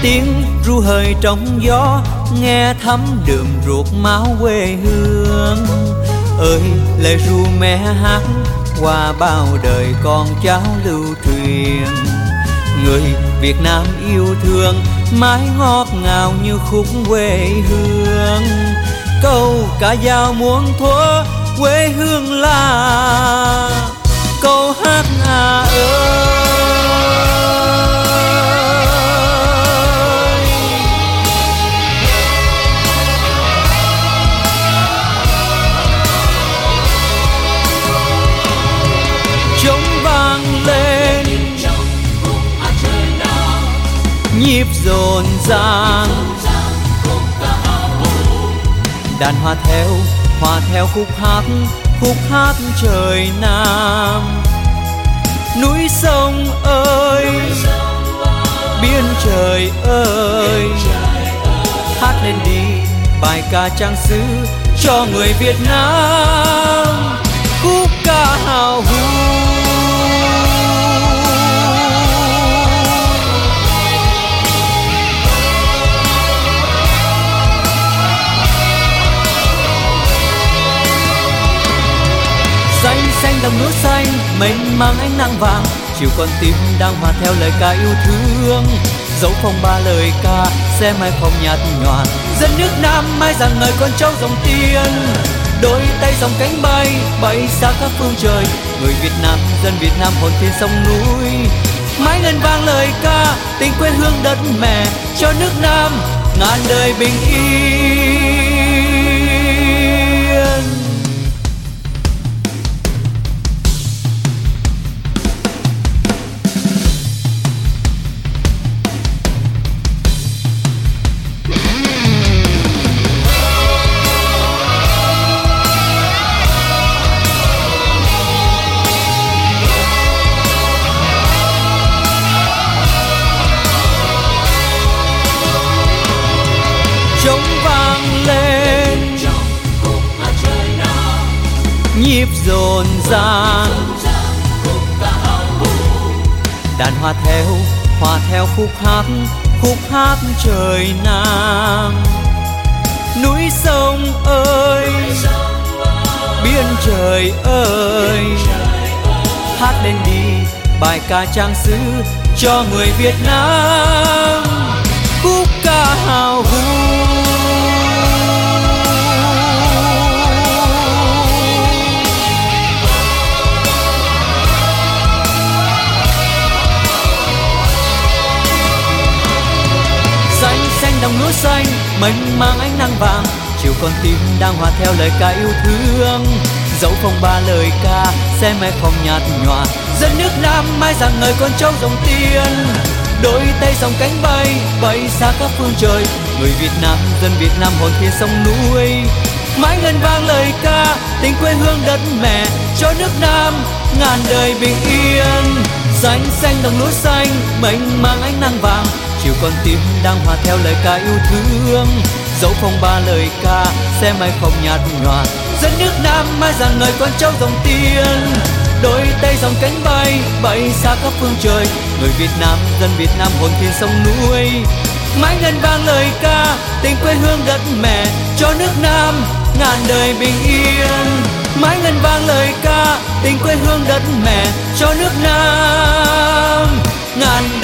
tiếng ru hơi trong gió, nghe thấm đượm ruột máu quê hương. Ơi lời ru mẹ hát qua bao đời con cháu lưu truyền. Người Việt Nam yêu thương mãi ngọt ngào như khúc quê hương. Câu ca dao muôn thuở quê hương là câu hát ơi. Trống vang lên nhịp rộn ràng, đàn hòa theo khúc hát trời Nam. Núi sông ơi, biển trời ơi, hát lên đi bài ca trang xứ cho người Việt Nam. Khúc ca hào hùng xanh đồng núi xanh mênh mang ánh nắng vàng. Chiều con tim đang hòa theo lời ca yêu thương. Dẫu phong ba lời ca sẽ mãi không nhạt nhòa. Dân nước Nam mãi rằng ngời con cháu dòng tiên. Đôi tay dòng cánh bay bay xa các phương trời. Người Việt Nam, dân Việt Nam hồn thiên sông núi. Mãi ngân vang lời ca tình quê hương đất mẹ cho nước Nam ngàn đời bình yên. Trống vang lên nhịp rộn ràng, đàn hòa theo khúc hát trời Nam. Núi sông ơi, biển trời ơi, hát lên đi bài ca trang xứ cho người Việt Nam. Khúc ca hào hùng xanh đồng núi xanh mênh mang ánh nắng vàng. Chiều con tim đang hòa theo lời ca yêu thương. Dẫu phong ba lời ca sẽ mãi không nhạt nhòa. Dân nước Nam mãi rằng ngời con cháu dòng tiên. Đôi tay dòng cánh bay bay xa các phương trời. Người Việt Nam, dân Việt Nam hồn thiên sông núi. Mãi ngân vang lời ca tình quê hương đất mẹ cho nước Nam ngàn đời bình yên. Xanh đồng núi xanh mênh mang ánh nắng vàng. Chiều con tim đang hòa theo lời ca yêu thương. Dẫu phong ba lời ca sẽ mãi không nhạt nhòa. Dân nước Nam mãi rằng ngời con cháu dòng tiên. Đôi tay dòng cánh bay bay xa các phương trời. Người Việt Nam, dân Việt Nam hồn thiên sông núi. Mãi ngân vang lời ca tình quê hương đất mẹ cho nước Nam ngàn đời bình yên. Mãi ngân vang lời ca tình quê hương đất mẹ cho nước Nam ngàn đời